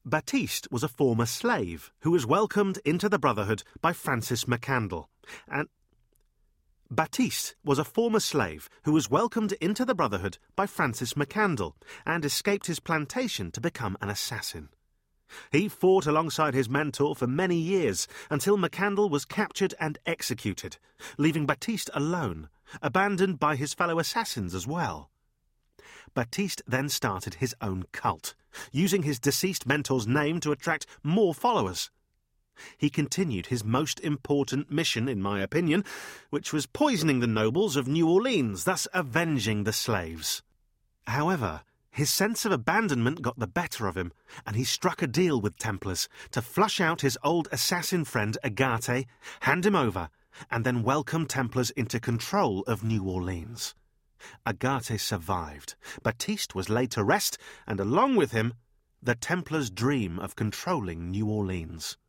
Baptiste was a former slave who was welcomed into the Brotherhood by Francis McCandle, and Baptiste was a former slave who was welcomed into the Brotherhood by Francis McCandle and escaped his plantation to become an assassin. He fought alongside his mentor for many years until McCandle was captured and executed, leaving Baptiste alone, abandoned by his fellow assassins as well. Baptiste then started his own cult, using his deceased mentor's name to attract more followers. He continued his most important mission, in my opinion, which was poisoning the nobles of New Orleans, thus avenging the slaves. However, his sense of abandonment got the better of him, and he struck a deal with Templars to flush out his old assassin friend Agathe, hand him over, and then welcome Templars into control of New Orleans. Agathe survived. Baptiste was laid to rest, and along with him, the Templars' dream of controlling New Orleans.